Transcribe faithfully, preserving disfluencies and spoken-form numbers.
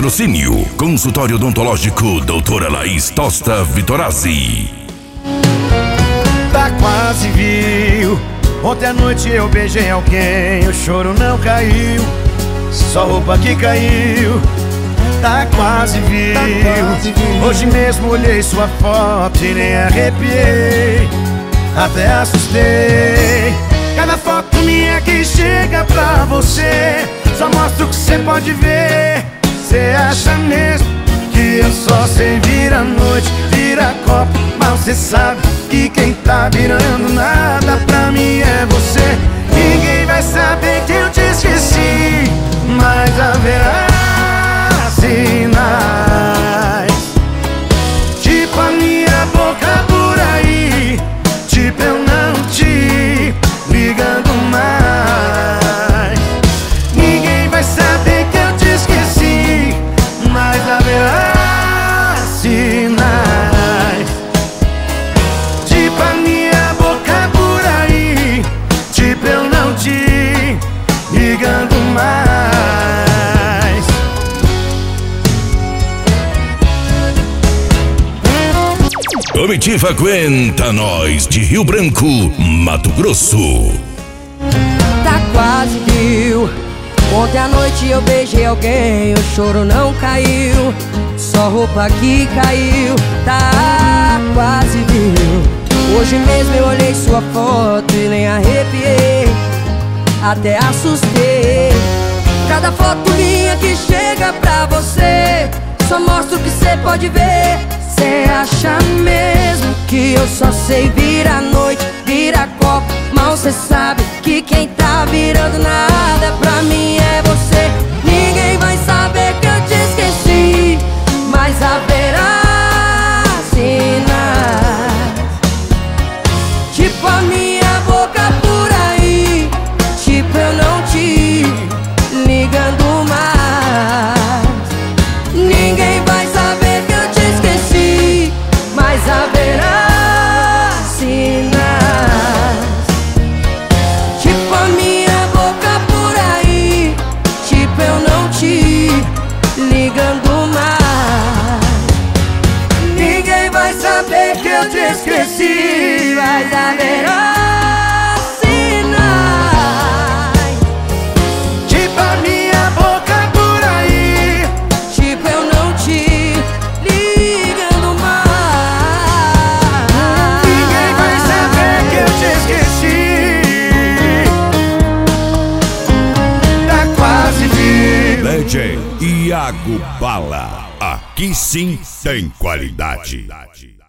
Patrocínio Consultório Odontológico doutora Laís Tosta Vitorazzi. Tá quase viu. Ontem à noite eu beijei alguém, o choro não caiu, só roupa que caiu. Tá quase viu. Hoje mesmo olhei sua foto e nem arrepiei, até assustei. Cada foto minha que chega pra você só mostra o que cê pode ver. Cê acha mesmo que eu só sei virar noite, virar copo, mas cê sabe que quem tá virando nada pra mim é você. Ninguém vai saber que eu te esqueci, mas haverá sinais, tipo a minha boca por aí, tipo eu não te ligando mais. Ninguém vai saber que eu te esqueci, mas haverá sinais, tipo a minha boca por aí, tipo eu não te ligando mais. Comitiva Aguenta Nós de Rio Branco, Mato Grosso. Tá quase viu. Ontem à noite eu beijei alguém, o choro não caiu, só roupa que caiu. Tá quase viu. Hoje mesmo eu olhei sua foto e nem arrepiei, até assustei. Cada foto minha que chega pra você só mostra o que cê pode ver. Cê acha mesmo que eu só sei virar noite, virar copo, mal cê sabe que quem tá virando nada pra mim é você. Ninguém vai saber que eu te esqueci, mas haverá sinais, tipo a minha boca por aí, tipo eu não te ligando mais. Ninguém vai saber que eu te esqueci, mas haverá sinais, tipo a minha boca por aí, tipo eu não te ligando mais. Ninguém vai saber que eu te esqueci, mas haverá sinais, Tipo a minha boca por aí, tipo eu não te ligando mais. ninguém vai saber que eu te esqueci. Tá quase vivo. D J Iago Bala. Aqui sim tem qualidade.